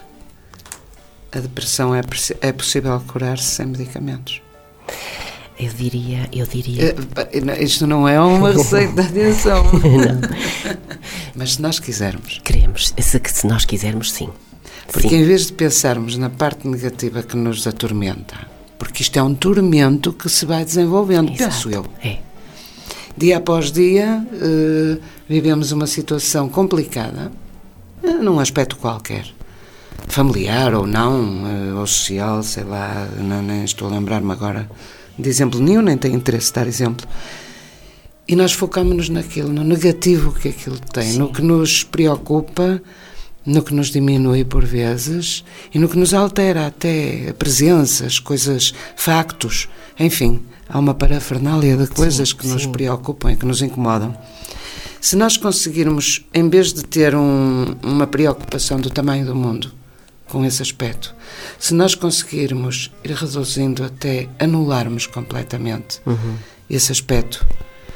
a depressão é possível curar-se sem medicamentos? Eu diria... Isto não é uma receita de atenção. Não. Mas se nós quisermos. Queremos, se nós quisermos, sim. Porque sim. Em vez de pensarmos na parte negativa que nos atormenta, porque isto é um tormento que se vai desenvolvendo, Exato. penso eu. É. Dia após dia, vivemos uma situação complicada, num aspecto qualquer. Familiar ou não, ou social, sei lá, nem estou a lembrar-me agora de exemplo nenhum, nem tenho interesse de dar exemplo. E nós focamos-nos naquilo, no negativo que aquilo tem, Sim. no que nos preocupa, no que nos diminui por vezes e no que nos altera até a presença, as coisas, factos, enfim, há uma parafernália de coisas que nos preocupam e que nos incomodam. Se nós conseguirmos, em vez de ter uma preocupação do tamanho do mundo, com esse aspecto, se nós conseguirmos ir reduzindo até anularmos completamente esse aspecto,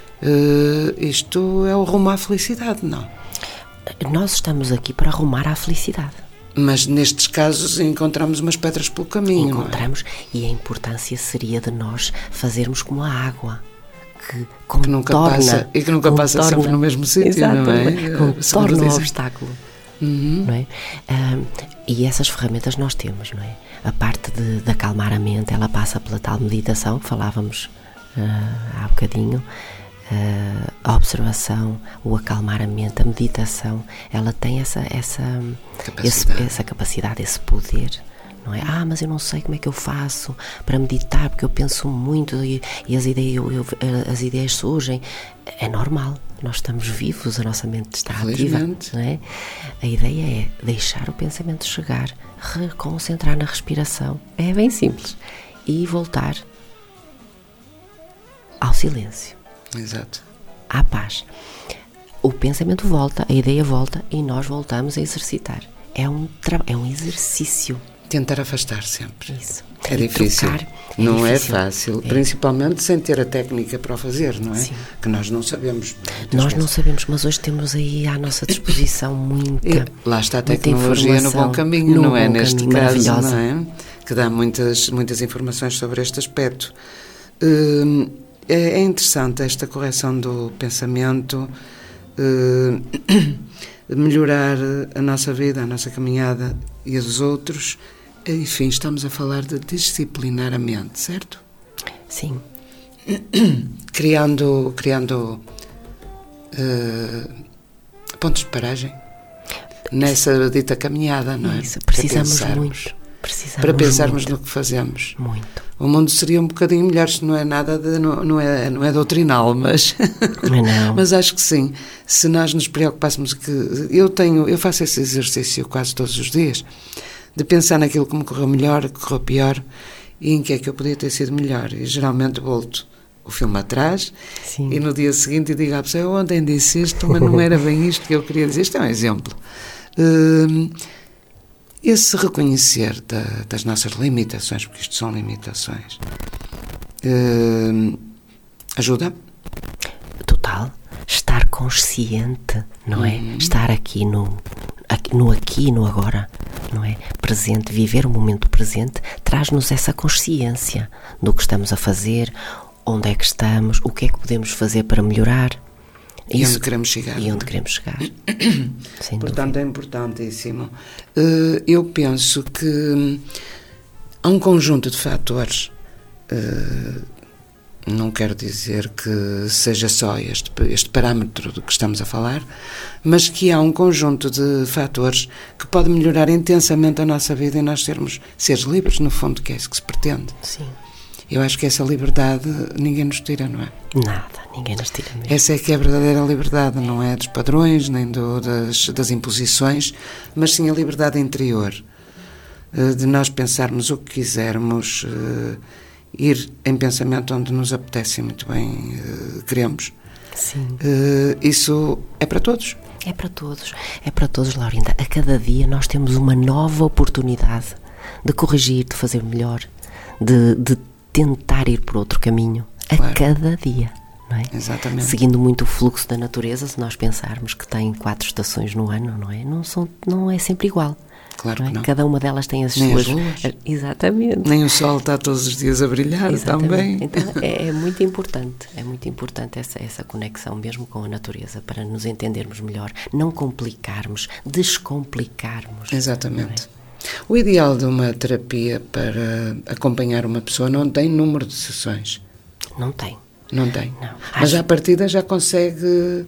isto é o rumo à felicidade, não? Nós estamos aqui para arrumar a felicidade. Mas nestes casos encontramos umas pedras pelo caminho. Encontramos, não é? E a importância seria de nós fazermos como a água, que nunca passa e que nunca passa sempre no mesmo sítio, não é? Contorna o obstáculo. Não é? E essas ferramentas nós temos, não é? A parte de acalmar a mente, ela passa pela tal meditação que falávamos há bocadinho. A observação, o acalmar a mente, a meditação, ela tem essa capacidade, esse poder, não é? Mas eu não sei como é que eu faço para meditar, porque eu penso muito e as ideias surgem. É normal, nós estamos vivos, a nossa mente está ativa, não é? A ideia é deixar o pensamento chegar, reconcentrar na respiração, é bem simples, e voltar ao silêncio. Exato. À paz. O pensamento volta, a ideia volta e nós voltamos a exercitar. É um exercício. Tentar afastar sempre. Isso. É difícil. Não é fácil, principalmente sem ter a técnica para o fazer, não é? Sim. Que nós não sabemos. Nós não sabemos, mas hoje temos aí à nossa disposição muita. Lá está a tecnologia no bom caminho, não é? Neste caso, não é? Que dá muitas informações sobre este aspecto. É interessante esta correção do pensamento, melhorar a nossa vida, a nossa caminhada e a dos outros. Enfim, estamos a falar de disciplinar a mente, certo? Sim. Criando pontos de paragem nessa dita caminhada, não é? Isso, precisamos muito. Para pensarmos no que fazemos. Muito. O mundo seria um bocadinho melhor, se não é nada não é doutrinal, mas não. Mas acho que sim. Se nós nos preocupássemos que eu faço esse exercício quase todos os dias, de pensar naquilo que me correu melhor, que correu pior e em que é que eu podia ter sido melhor. E geralmente volto o filme atrás. Sim. E no dia seguinte digo à pessoa, eu ontem disse isto, mas não era bem isto que eu queria dizer. Isto é um exemplo. esse reconhecer das nossas limitações, porque isto são limitações, ajuda? Total. Estar consciente, não é? Estar aqui no aqui e no agora, não é? Presente, viver o momento presente, traz-nos essa consciência do que estamos a fazer, onde é que estamos, o que é que podemos fazer para melhorar. E onde queremos chegar. E onde queremos chegar. Sem Portanto, dúvida. é importantíssimo. Eu penso que há um conjunto de fatores, não quero dizer que seja só este parâmetro do que estamos a falar, mas que há um conjunto de fatores que pode melhorar intensamente a nossa vida e nós sermos seres livres, no fundo, que é isso que se pretende. Sim. Eu acho que essa liberdade ninguém nos tira, não é? Nada, ninguém nos tira mesmo. Essa é que é a verdadeira liberdade, não é dos padrões, nem das imposições, mas sim a liberdade interior, de nós pensarmos o que quisermos, ir em pensamento onde nos apetece e muito bem queremos. Sim. Isso é para todos. É para todos, Laurinda. A cada dia nós temos uma nova oportunidade de corrigir, de fazer melhor, de tentar ir por outro caminho, Claro. a cada dia, não é? Exatamente. Seguindo muito o fluxo da natureza, se nós pensarmos que tem 4 estações no ano, não é? Não é sempre igual. Claro que não. Cada uma delas tem as Nem suas... as luas. Exatamente. Nem o sol está todos os dias a brilhar também. Então é muito importante essa conexão mesmo com a natureza, para nos entendermos melhor, não complicarmos, descomplicarmos. Exatamente. O ideal de uma terapia para acompanhar uma pessoa não tem número de sessões. Não tem. Não tem. Não. Mas à partida já consegue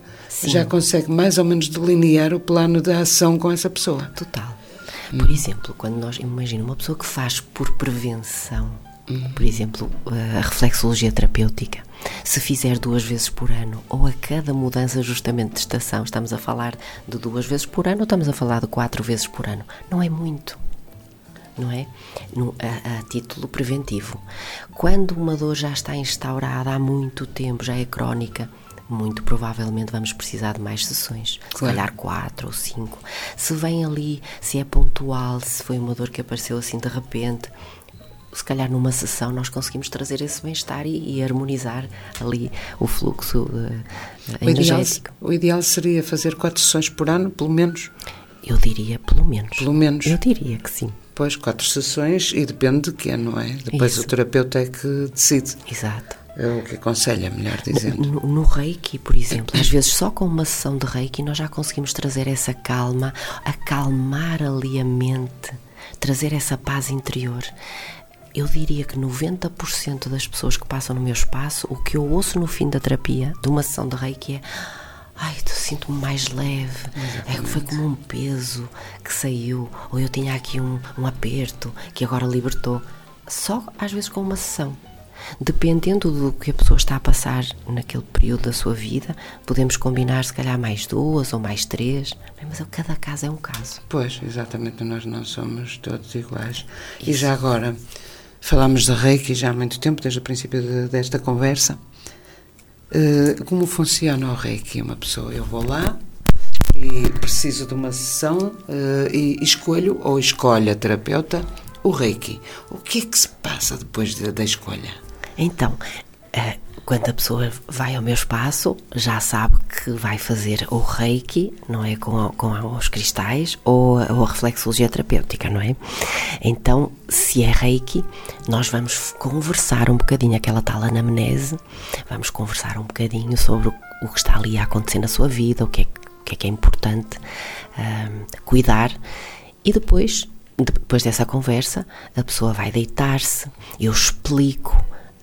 mais ou menos delinear o plano de ação com essa pessoa. Total. Por exemplo, quando nós imaginamos uma pessoa que faz por prevenção, por exemplo, a reflexologia terapêutica, se fizer 2 vezes por ano, ou a cada mudança justamente de estação, estamos a falar de 2 vezes por ano ou estamos a falar de 4 vezes por ano? Não é muito, não é? A título preventivo. Quando uma dor já está instaurada há muito tempo, já é crónica, muito provavelmente vamos precisar de mais sessões, Claro. se calhar 4 ou 5. Se vem ali, se é pontual, se foi uma dor que apareceu assim de repente, se calhar numa sessão nós conseguimos trazer esse bem-estar e harmonizar ali o fluxo energético. O ideal seria fazer 4 sessões por ano, pelo menos. Eu diria pelo menos. Pelo menos. Eu diria que sim. Pois, 4 sessões e depende de quê, não é? Depois Isso. o terapeuta é que decide. Exato. É o que aconselha, melhor dizendo. No Reiki, por exemplo, às vezes só com uma sessão de Reiki nós já conseguimos trazer essa calma, acalmar ali a mente, trazer essa paz interior. Eu diria que 90% das pessoas que passam no meu espaço, o que eu ouço no fim da terapia, de uma sessão de Reiki, é: ai, sinto-me mais leve. É que foi como um peso que saiu, ou eu tinha aqui um aperto que agora libertou. Só às vezes com uma sessão. Dependendo do que a pessoa está a passar naquele período da sua vida, podemos combinar se calhar mais 2 ou mais 3, mas cada caso é um caso. Pois, exatamente, nós não somos todos iguais. Isso. E já agora, falámos de Reiki já há muito tempo, desde o princípio desta conversa. Como funciona o Reiki? Uma pessoa, eu vou lá e preciso de uma sessão e escolho ou escolhe a terapeuta o Reiki. O que é que se passa depois da escolha? Então, quando a pessoa vai ao meu espaço, já sabe que vai fazer o Reiki, não é? Com os cristais ou a reflexologia terapêutica, não é? Então, se é Reiki, nós vamos conversar um bocadinho, aquela tal anamnese, vamos conversar um bocadinho sobre o que está ali a acontecer na sua vida, o que é importante cuidar, e depois dessa conversa, a pessoa vai deitar-se, eu explico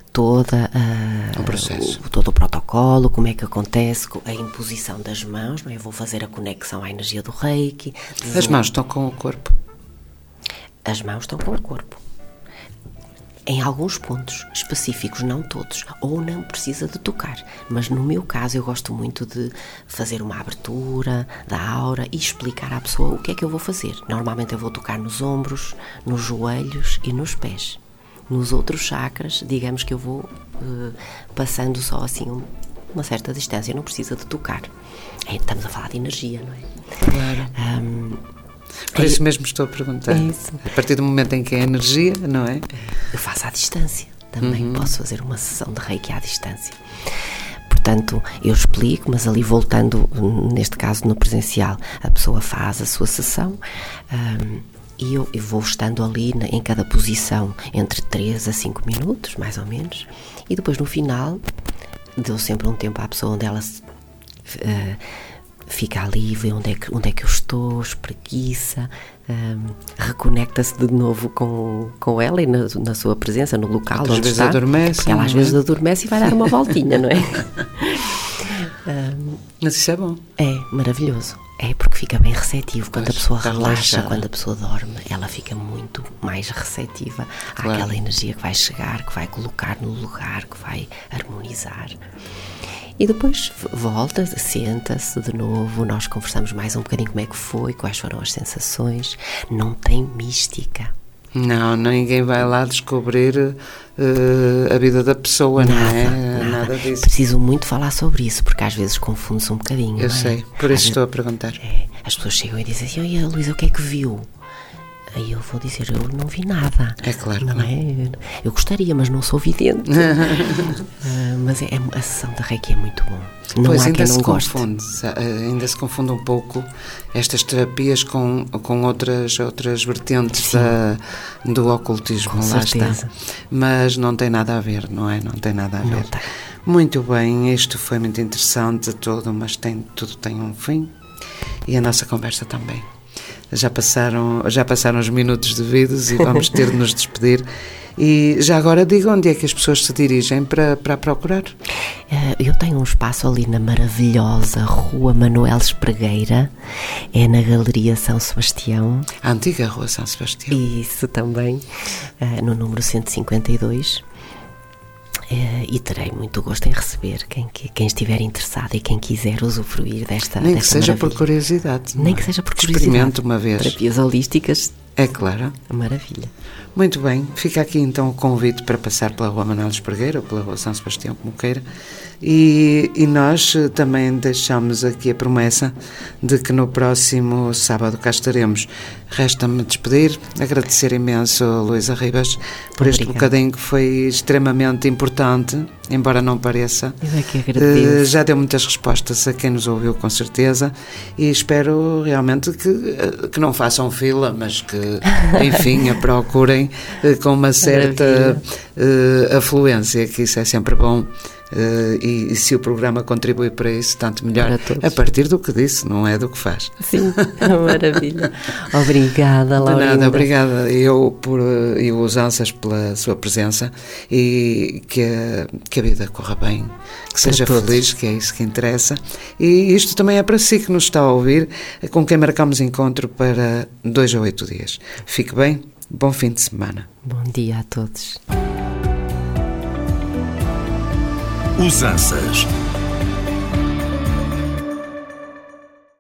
todo o protocolo, como é que acontece, a imposição das mãos, não é? Eu vou fazer a conexão à energia do Reiki. As mãos estão com o corpo? As mãos estão com o corpo. Em alguns pontos específicos, não todos, ou não precisa de tocar. Mas no meu caso eu gosto muito de fazer uma abertura da aura e explicar à pessoa o que é que eu vou fazer. Normalmente eu vou tocar nos ombros, nos joelhos e nos pés. Nos outros chakras, digamos que eu vou passando só assim uma certa distância, não precisa de tocar. Estamos a falar de energia, não é? Claro. Por isso mesmo estou a perguntar. É isso. A partir do momento em que é energia, não é? Eu faço à distância. Também posso fazer uma sessão de Reiki à distância. Portanto, eu explico, mas ali voltando, neste caso no presencial, a pessoa faz a sua sessão e eu vou estando ali em cada posição entre 3 a 5 minutos, mais ou menos, e depois no final dou sempre um tempo à pessoa onde ela fica ali, vê onde é que eu estou, espreguiça, reconecta-se de novo com ela e na sua presença, no local Às onde vezes está. adormece, Porque ela às vezes adormece e vai dar uma voltinha, não é? Mas isso é bom. É maravilhoso. É porque fica bem receptivo. Quando a pessoa está relaxa, relaxada. quando a pessoa dorme, ela fica muito mais receptiva àquela energia que vai chegar, que vai colocar no lugar, que vai harmonizar. E depois volta, senta-se de novo, nós conversamos mais um bocadinho como é que foi, quais foram as sensações. Não tem mística. Não, ninguém vai lá descobrir a vida da pessoa, não é? Nada disso. Preciso muito falar sobre isso, porque às vezes confunde-se um bocadinho. Eu não é? sei, por isso estou a perguntar. As pessoas chegam e dizem assim: olha, Luísa, o que é que viu? Aí eu vou dizer: eu não vi nada. É claro não que é? Eu gostaria, mas não sou vidente. Mas a sessão da Reiki é muito bom. Não Pois há ainda quem se não goste. ainda se confunde um pouco estas terapias com outras vertentes do ocultismo, Com lá certeza. está. Mas não tem nada a ver, não é? Não tem nada a ver. Não tem. Muito bem, isto foi muito interessante tudo, mas tudo tem um fim e a nossa conversa também. Já passaram os minutos devidos e vamos ter de nos despedir. E já agora diga onde é que as pessoas se dirigem para procurar. Eu tenho um espaço ali na maravilhosa Rua Manuel Espregueira, é na Galeria São Sebastião. A antiga Rua São Sebastião. Isso também, no número 152. E terei muito gosto em receber quem estiver interessado e quem quiser usufruir desta Nem que seja maravilha. por curiosidade. Nem que seja por curiosidade. Experimente uma vez. Terapias holísticas, É claro. maravilha. Muito bem, fica aqui então o convite para passar pela Rua Manuel Espregueira ou pela Rua São Sebastião, como queira. E nós também deixamos aqui a promessa de que no próximo sábado cá estaremos. Resta-me despedir, agradecer imenso a Luísa Ribas por este bocadinho que foi extremamente importante, embora não pareça. Eu é que agradeço. Já deu muitas respostas a quem nos ouviu, com certeza, e espero realmente que não façam fila, mas que, enfim, a procurem com uma certa afluência, que isso é sempre bom. E se o programa contribui para isso, tanto melhor, a partir do que disse, não é do que faz. Sim, maravilha. Obrigada, Laurinda. De nada, obrigada e os Ansas pela sua presença e que a vida corra bem, que seja feliz, que é isso que interessa. E isto também é para si que nos está a ouvir, com quem marcamos encontro para 2 a 8 dias. Fique bem, bom fim de semana. Bom dia a todos. Os Ansas.